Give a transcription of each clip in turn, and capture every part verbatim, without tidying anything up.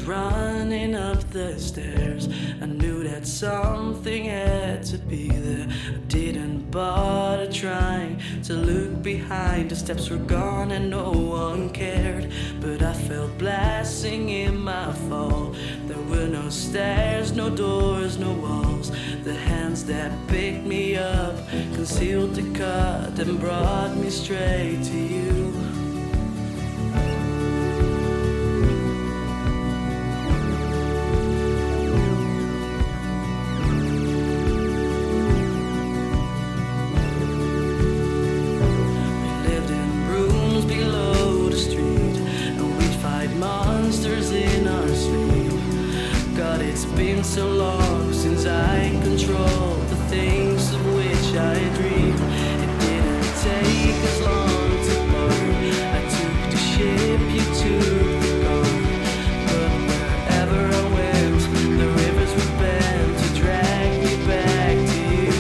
running up the stairs. I knew that something had to be there. I didn't bother trying to look behind. The steps were gone and no one cared. But I felt blessing in my fall. There were no stairs, no doors, no walls. The hands that picked me up concealed the cut and brought me straight to you. Monsters in our sleep. God, it's been so long since I controlled the things of which I dreamed. It didn't take as long to learn. I took the ship, you took the gun. But wherever I went, the rivers would bend to drag me back to you.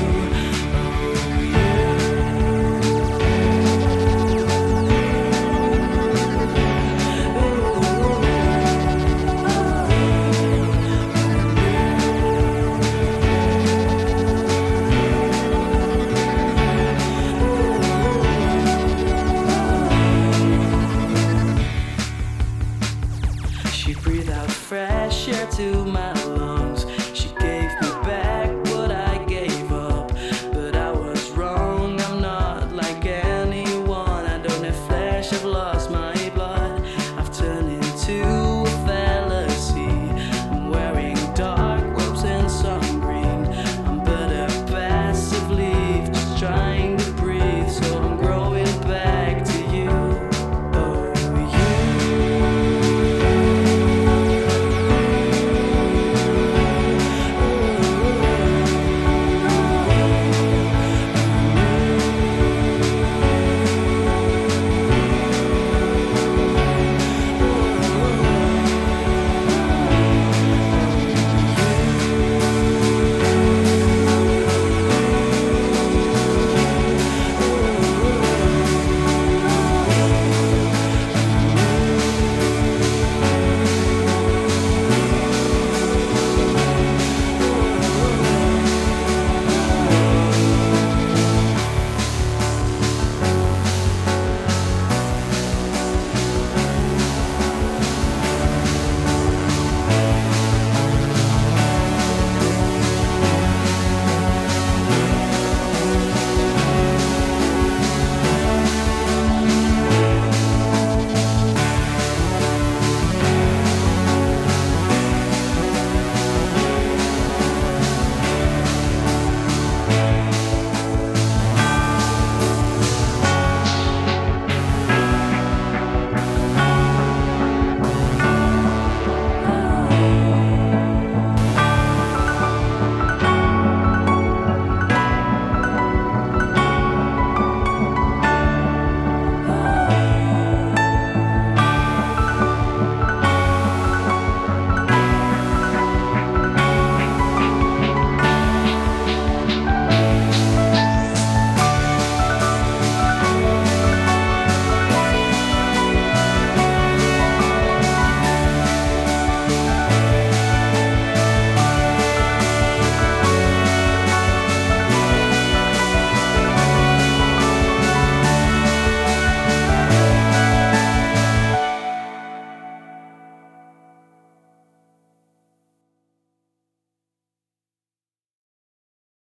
She breathed out fresh air to my lungs.